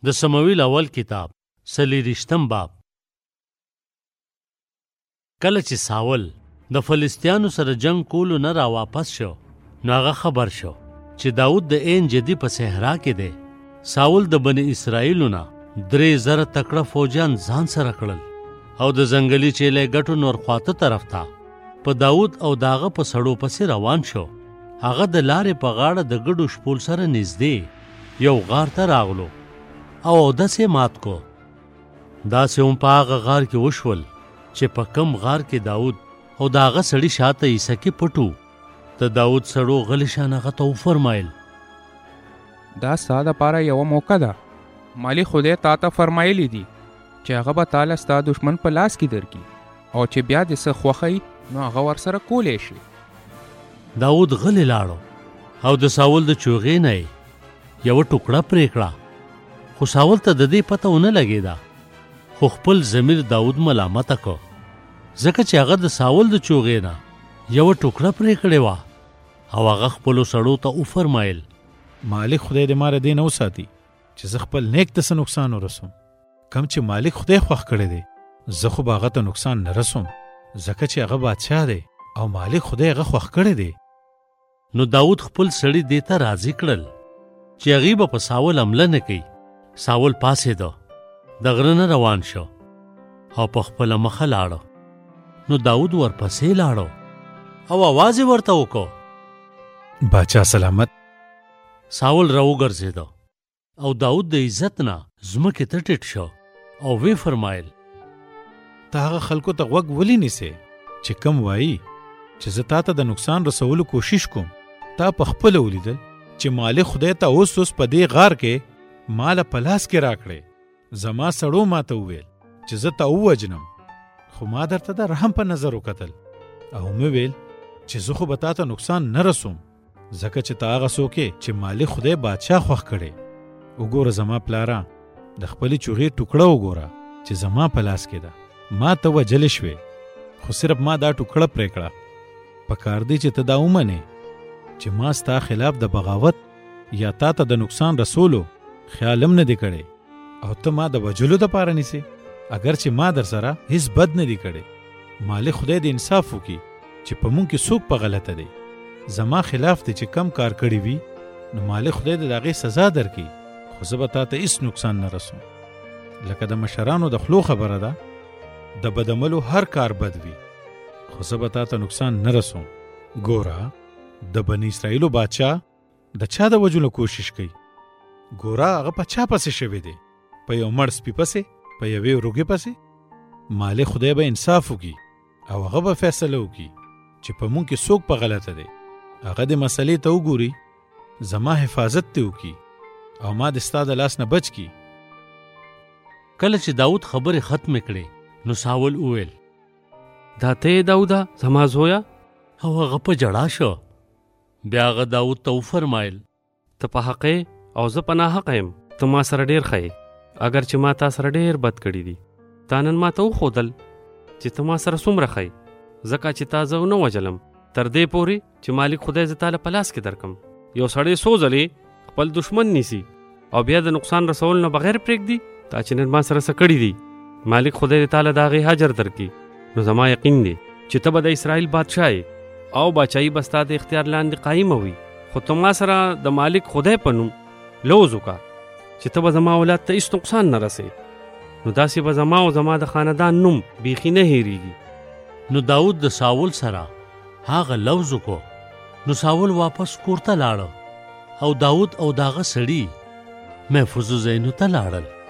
د سمویل اول کتاب 40 باب. کله چې ساول د فلسطینانو سره جنگ کولو نه را واپس شو نو هغه خبر شو چې داود د عین جدی په صحرا کې دی. ساول د بنی اسرائیلو نه 3,000 تکړه فوجیان ځان سره کړل او د ځنګلي چیلې ګټو نور خواته طرف ته په داود او داغه په سړو پسې روان شو. هغه د لارې په غاړه د ګډو شپول سره نږدې یو غار ته راغلو او داسې مات کو. داسې هم په هغه غار کې وشول چې په کم غار کې داود او د هغه سړي شاته عیسی کې پټو. د داود سړو غلی شان هغه ته وفرمایل دا ستا دپاره یوه موقع ده. مالک خدای تا ته فرمایلی دي چې هغه به تاله ستا دشمن په لاس کې درکړي او چې بیا دې څه خوښوي نو هغه ورسره کولی شي. داود غلی لاړو او د ساول د چوغې نه یې یوه ټوکړه پرې کړه. خو ساول ته د دې پته ونه لګېده، خو خپل ضمیر داود ملامته کو ځکه چې هغه د ساول د چوغې نه یوه ټوکړه پرې کړې وه او هغه خپلو سړو ته وفرمایل مالک خدای دې ماره دې نه وساتي چې زه خپل نیک ته څه نقصان ورسوم. کم چې مالک خدای خوښ کړی دی زه خو به هغه ته نقصان نه رسوم ځکه چې هغه بادشاه دی او مالک خدای هغه خوښ کړی دی. نو داود خپل سړي دې ته راضي کړل چې هغوی به په ساول حمله نه کوي. ساول پاسېده، د غره نه روان شو او په خپله مخه لاړو. نو داود ورپسې لاړو او اواز یې ورته وکړو باچا سلامت. ساول راوګرځېده او داود د عزت نه ځمکې ته ټیټ شو او وی فرمایل ته هغه خلکو ته غوږ ولې نیسې چې کم وایي چې زه تا ته د نقصان رسولو کوشش کوم. تا په خپله ولیدل چې مالک خدای ته اوس په دې غار کې ماله په لاس کې راکړې. زما سړو ما ته وویل چې زه ته ووجنم، خو ما درته د رحم په نظر وکتل او مې ویل چې زه خو به تا ته نقصان نه رسوم ځکه چې ته هغه څوک یې چې مالک خدای بادشاه خوښ کړی. وګوره زما پلاره، د خپلې چوغې ټوکړه وګوره چې زما په لاس کې ده. ما ته وجلې شوې خو صرف ما دا ټوکړه پرې کړه. پکار دی چې ته دا ومنې چې ما ستا خلاف د بغاوت یا تا ته د نقصان رسولو خیال هم نه دی کړی او ته ما د وجلو دپاره نیسې اگر چې ما در سره هیڅ بد نه دی کړی. مالک خدای دې انصاف وکړي چې په مونږ کې څوک په غلطه دی. زما خلاف دی چې کم کار کړی وي نو مالک خدای دې د هغې سزا درکړي، خو زه به تا ته هیڅ نقصان نه رسوم. لکه د مشرانو د خلو خبره ده، د بدعملو هر کار بد وي خو زه به تا ته نقصان نه رسوم. ګوره د بني اسرائیلو بادشاه د چا د وجلو کوشش کوي. ګوره هغه په چا پسې شوی دی، په یو مړ سپي پسې، په یوې وروږې پسې. مالک خدای به انصاف وکړي او هغه به فیصله وکړي چې په مونږ کې څوک په غلطه دی. هغه د مسلې ته وګوري، زما حفاظت ته وکړي او ما د ستا د لاس نه بچ کړي. کله چې داود خبرې ختمې کړې نو ساول وویل دا ته یې داوده زما زویه؟ او هغه په ژړا شو. بیا هغه داود ته وفرمایل ته په حق او زه په ناحقه یم. ته ما سره ډېر ښه یې، اگر چې ما تا سره ډېر بد کړي دي. تا نن ما ته وښودل چې ته ما سره څومره ښه یې ځکه چې تا زه ونه وجلم تر دې پورې چې مالک خدای زه تاله په لاس کې درکم. یو سړی څو ځلې خپل دشمن نیسي او بیا د نقصان رسول نه بغیر پرېږدي. تا چې نن ما سره څه کړي دي مالک خدای دې تاله د هغې حجر درکړي. نو زما یقین دی چې ته به د اسرائیل بادشاه یې او باچایي به ستا د اختیار لاندې قایمه وي. خو ته ما سره د مالک خدای په نوم لوز وکړه چې ته به زما اولاد ته هېڅ نقصان نه رسې، نو داسې به زما او زما د خاندان نوم بیخي نه هېرېږي. نو داود د ساول سره هغه لوز وکړو. نو ساول واپس کور ته لاړه او داود او د هغه سړي محفوظو ځایونو ته لاړل.